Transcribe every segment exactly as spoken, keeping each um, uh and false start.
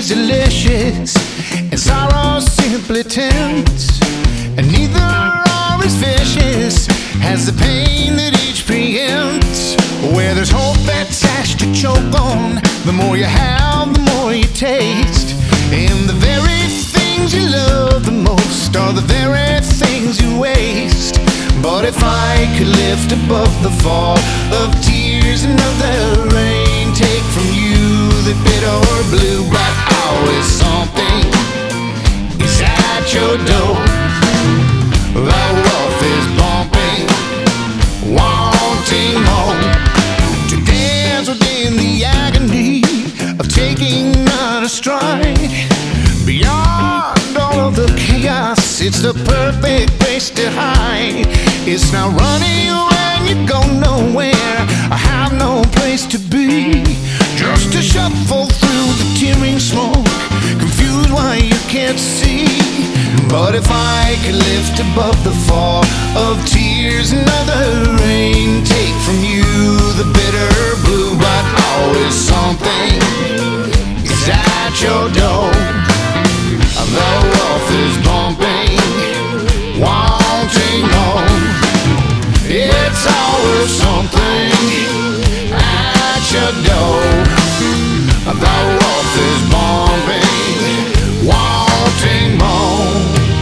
is delicious, and sorrow simply tempts. And neither are as vicious as the pain that each preempts. Where there's hope that's ash to choke on, the more you have, the more you taste. And the very things you love the most are the very things you waste. But if I could lift above the fall of tears and of the rain, take from you the bitter blue, but always something is at your door. The wolf is bumping, wanting more, to dance within the agony of taking another stride. Beyond all of the chaos, it's the perfect place to hide. It's not running when you go nowhere, I have no place to be. Just to shuffle through the tearing smoke, confused why you can't see. But if I could lift above the fall of tears and of the rain, take from you the bitter blue, but always something is at your door. The wolf is bumping, wanting more. It's always something at your door. The wolf is bumping, wanting more.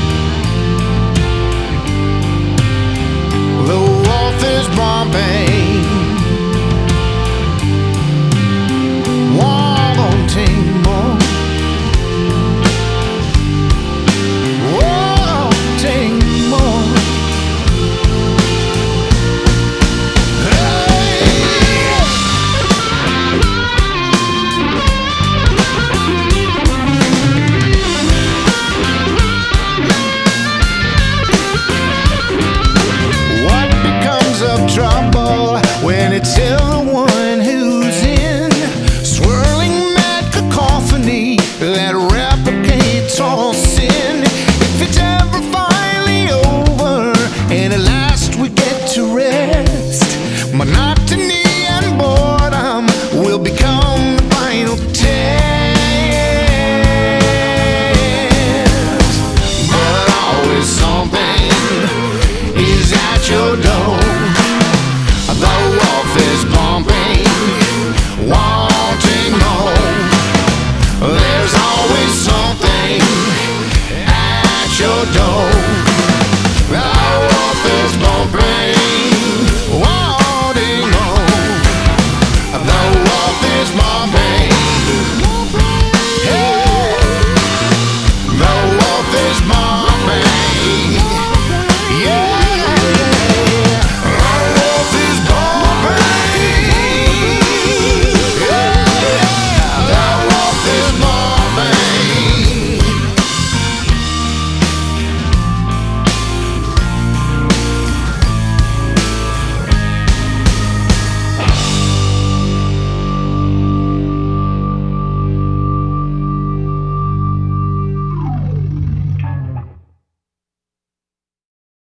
The wolf is bumping, wanting more. Wanting more. What becomes of trouble when it's everyone who's in swirling mad cacophony that replicates all